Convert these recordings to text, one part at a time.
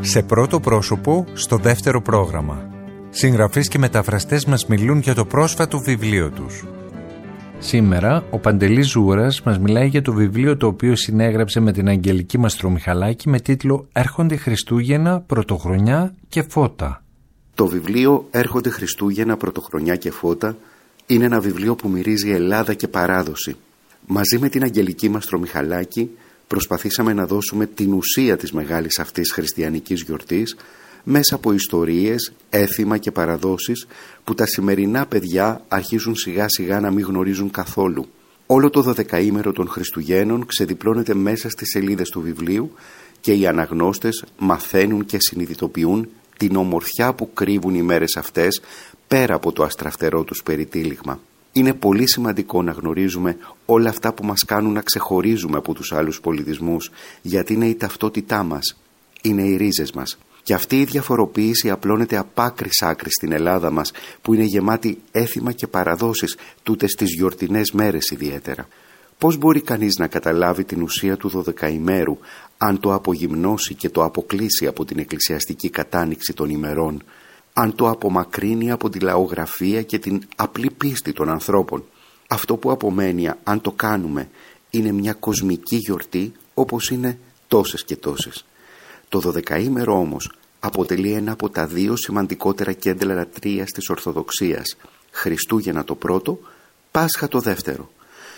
Σε πρώτο πρόσωπο, στο δεύτερο πρόγραμμα. Συγγραφείς και μεταφραστές μας μιλούν για το πρόσφατο βιβλίο τους. Σήμερα ο Παντελής Ζούρας μας μιλάει για το βιβλίο το οποίο συνέγραψε με την Αγγελική Μαστρομιχαλάκη με τίτλο «Έρχονται Χριστούγεννα, Πρωτοχρονιά και Φώτα». Το βιβλίο «Έρχονται Χριστούγεννα, Πρωτοχρονιά και Φώτα» είναι ένα βιβλίο που μυρίζει Ελλάδα και παράδοση. Μαζί με την Αγγελική Μαστρομιχαλάκη προσπαθήσαμε να δώσουμε την ουσία της μεγάλης αυτής χριστιανικής γιορτής μέσα από ιστορίες, έθιμα και παραδόσεις που τα σημερινά παιδιά αρχίζουν σιγά σιγά να μην γνωρίζουν καθόλου. Όλο το 12ήμερο των Χριστουγέννων ξεδιπλώνεται μέσα στις σελίδες του βιβλίου και οι αναγνώστες μαθαίνουν και συνειδητοποιούν την ομορφιά που κρύβουν οι μέρες αυτές πέρα από το αστραφτερό τους περιτύλιγμα. Είναι πολύ σημαντικό να γνωρίζουμε όλα αυτά που μας κάνουν να ξεχωρίζουμε από τους άλλους πολιτισμούς, γιατί είναι η ταυτότητά μας, είναι οι ρίζες μας. Και αυτή η διαφοροποίηση απλώνεται απ' άκρης άκρης στην Ελλάδα μας, που είναι γεμάτη έθιμα και παραδόσεις, τούτες τις γιορτινές μέρες ιδιαίτερα. Πώς μπορεί κανείς να καταλάβει την ουσία του 12ημέρου αν το απογυμνώσει και το αποκλείσει από την εκκλησιαστική κατάνοιξη των ημερών, αν το απομακρύνει από τη λαογραφία και την απλή πίστη των ανθρώπων? Αυτό που απομένει, αν το κάνουμε, είναι μια κοσμική γιορτή όπως είναι τόσες και τόσες. Το 12ήμερο όμως αποτελεί ένα από τα δύο σημαντικότερα κέντρα λατρείας της Ορθοδοξίας. Χριστούγεννα το πρώτο, Πάσχα το δεύτερο.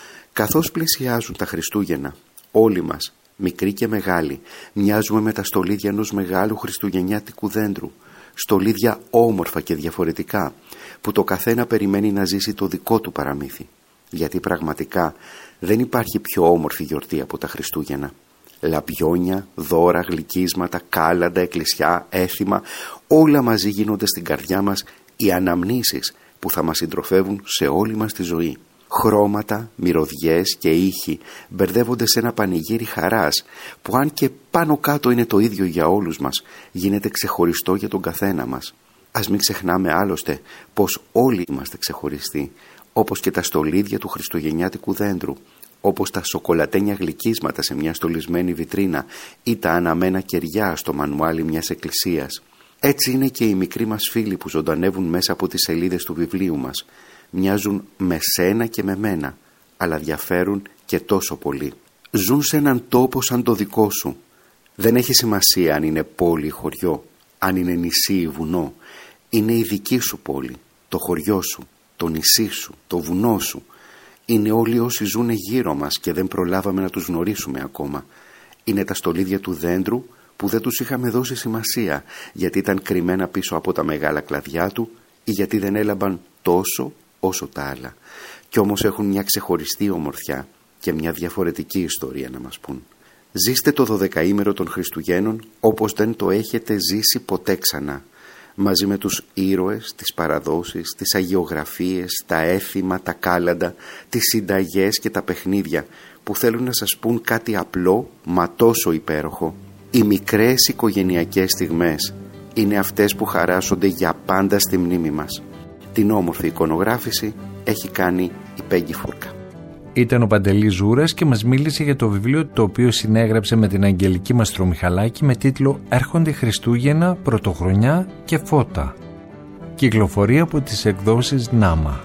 Καθώς πλησιάζουν τα Χριστούγεννα, όλοι μας, μικροί και μεγάλοι, μοιάζουμε με τα στολίδια ενός μεγάλου χριστουγεννιάτικου δέντρου. Στολίδια όμορφα και διαφορετικά, που το καθένα περιμένει να ζήσει το δικό του παραμύθι. Γιατί πραγματικά δεν υπάρχει πιο όμορφη γιορτή από τα Χριστούγεννα. Λαμπιόνια, δώρα, γλυκίσματα, κάλαντα, εκκλησιά, έθιμα, όλα μαζί γίνονται στην καρδιά μας οι αναμνήσεις που θα μας συντροφεύουν σε όλη μας τη ζωή. Χρώματα, μυρωδιές και ήχοι μπερδεύονται σε ένα πανηγύρι χαράς που, αν και πάνω κάτω είναι το ίδιο για όλους μας, γίνεται ξεχωριστό για τον καθένα μας. Ας μην ξεχνάμε άλλωστε πως όλοι είμαστε ξεχωριστοί, όπως και τα στολίδια του χριστουγεννιάτικου δέντρου, όπως τα σοκολατένια γλυκίσματα σε μια στολισμένη βιτρίνα ή τα αναμένα κεριά στο μανουάλι μιας εκκλησίας. Έτσι είναι και οι μικροί μας φίλοι που ζωντανεύουν μέσα από τις σελίδες του βιβλίου μας. Μοιάζουν με σένα και με μένα, αλλά διαφέρουν και τόσο πολύ. Ζουν σε έναν τόπο σαν το δικό σου. Δεν έχει σημασία αν είναι πόλη ή χωριό, αν είναι νησί ή βουνό. Είναι η δική σου πόλη, το χωριό σου, το νησί σου, το βουνό σου. Είναι όλοι όσοι ζουν γύρω μας και δεν προλάβαμε να τους γνωρίσουμε ακόμα. Είναι τα στολίδια του δέντρου που δεν τους είχαμε δώσει σημασία, γιατί ήταν κρυμμένα πίσω από τα μεγάλα κλαδιά του ή γιατί δεν έλαμπαν τόσο όσο τα άλλα. Κι όμως έχουν μια ξεχωριστή ομορφιά και μια διαφορετική ιστορία να μας πούν. Ζήστε το 12ήμερο των Χριστουγέννων όπως δεν το έχετε ζήσει ποτέ ξανά. Μαζί με τους ήρωες, τις παραδόσεις, τις αγιογραφίες, τα έθιμα, τα κάλαντα, τις συνταγές και τα παιχνίδια που θέλουν να σας πούν κάτι απλό μα τόσο υπέροχο. Οι μικρές οικογενειακές στιγμές είναι αυτές που χαράσσονται για πάντα στη μνήμη μας. Την όμορφη εικονογράφηση έχει κάνει η Πέγγι Φούρκα. Ήταν ο Παντελής Ζούρας και μας μίλησε για το βιβλίο το οποίο συνέγραψε με την Αγγελική Μαστρομιχαλάκη με τίτλο «Έρχονται Χριστούγεννα, Πρωτοχρονιά και Φώτα». Κυκλοφορεί από τις εκδόσεις Νάμα.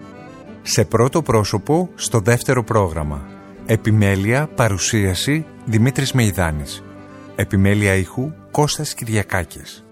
Σε πρώτο πρόσωπο, στο δεύτερο πρόγραμμα. Επιμέλεια, παρουσίαση Δημήτρης Μεϊδάνης. Επιμέλεια ήχου Κώστας Κυριακάκης.